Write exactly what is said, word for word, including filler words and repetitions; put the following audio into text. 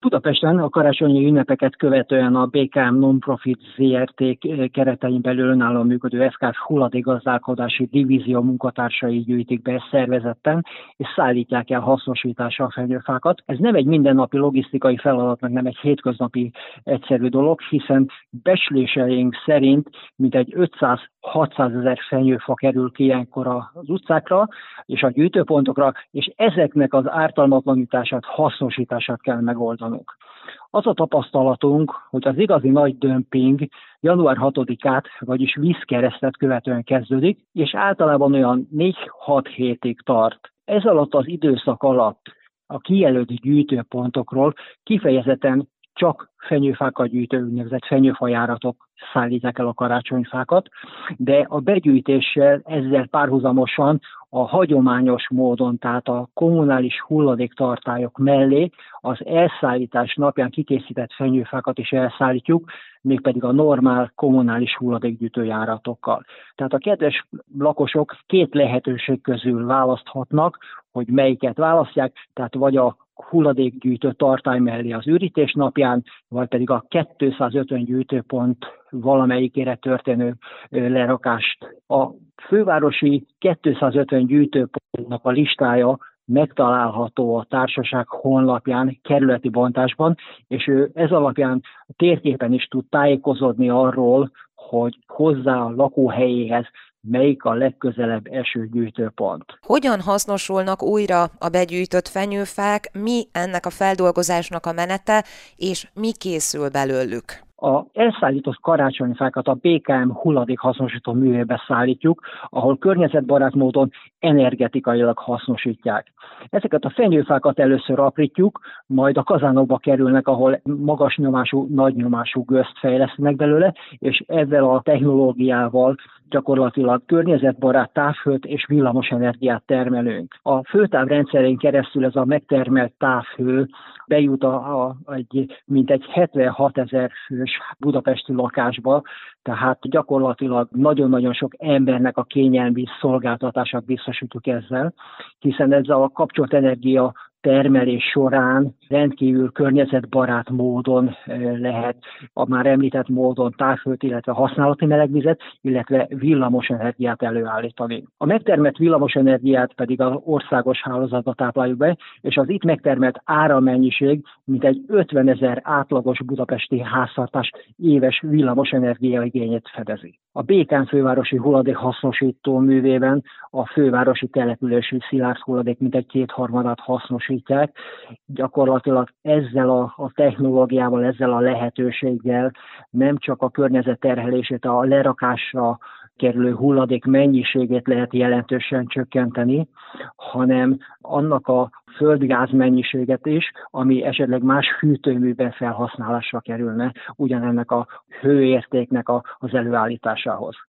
Budapesten a karácsonyi ünnepeket követően a bé ká em Non-Profit zé er té keretein belül önállóan működő ef ká hulladékgazdálkodási divízió munkatársai gyűjtik be szervezetten, és szállítják el hasznosításra a fenyőfákat. Ez nem egy mindennapi logisztikai feladat, meg nem egy hétköznapi egyszerű dolog, hiszen becsléseink szerint mintegy ötszáz-hatszázezer fenyőfa kerül ki ilyenkor az utcákra és a gyűjtőpontokra, és ezeknek az ártalmatlanítását, hasznosítását kell megoldanunk. Az a tapasztalatunk, hogy az igazi nagy dömping január hatodikát, vagyis vízkeresztet követően kezdődik, és általában olyan négy-hat hétig tart. Ez alatt az időszak alatt a kijelölt gyűjtőpontokról kifejezetten csak fenyőfákat gyűjtő úgynevezett fenyőfajáratok szállítják el a karácsonyfákat, de a begyűjtéssel ezzel párhuzamosan a hagyományos módon, tehát a kommunális hulladéktartályok mellé az elszállítás napján kikészített fenyőfákat is elszállítjuk, mégpedig a normál kommunális hulladékgyűjtőjáratokkal. Tehát a kedves lakosok két lehetőség közül választhatnak, hogy melyiket választják, tehát vagy a hulladékgyűjtő tartály mellé az ürítés napján, vagy pedig a kétszázötven gyűjtőpont valamelyikére történő lerakást. A fővárosi kétszázötven gyűjtőpontnak a listája megtalálható a társaság honlapján, kerületi bontásban, és ő ez alapján térképen is tud tájékozódni arról, hogy hozzá a lakóhelyéhez melyik a legközelebb eső gyűjtőpont. Hogyan hasznosulnak újra a begyűjtött fenyőfák, mi ennek a feldolgozásnak a menete, és mi készül belőlük? A elszállított karácsonyfákat a bé ká em hulladékhasznosító művébe szállítjuk, ahol környezetbarát módon energetikailag hasznosítják. Ezeket a fenyőfákat először aprítjuk, majd a kazánokba kerülnek, ahol magas nyomású, nagy nyomású gőzt fejlesztenek belőle, és ezzel a technológiával gyakorlatilag környezetbarát távhőt és villamos energiát termelünk. A főtávrendszerén keresztül ez a megtermelt távhő bejut a, a, egy, mintegy hetvenhatezer fős budapesti lakásba, tehát gyakorlatilag nagyon-nagyon sok embernek a kényelmi szolgáltatását biztosítjuk ezzel, hiszen ez a kapcsolt energia termelés során rendkívül környezetbarát módon lehet a már említett módon távhőt, illetve használati melegvizet, illetve villamos energiát előállítani. A megtermelt villamos energiát pedig az országos hálózatba tápláljuk be, és az itt megtermelt árammennyiség mintegy ötvenezer átlagos budapesti háztartás éves villamos energiaigényét fedezi. A bé ká em fővárosi hulladékhasznosító művében a fővárosi települési szilárd hulladék mintegy kétharmadát hasznosítják. Gyakorlatilag ezzel a, a technológiával, ezzel a lehetőséggel nem csak a környezet terhelését, a lerakásra kerülő hulladék mennyiségét lehet jelentősen csökkenteni, hanem annak a földgáz mennyiséget is, ami esetleg más hűtőműben felhasználásra kerülne ugyanennek a hőértéknek a, az előállításához.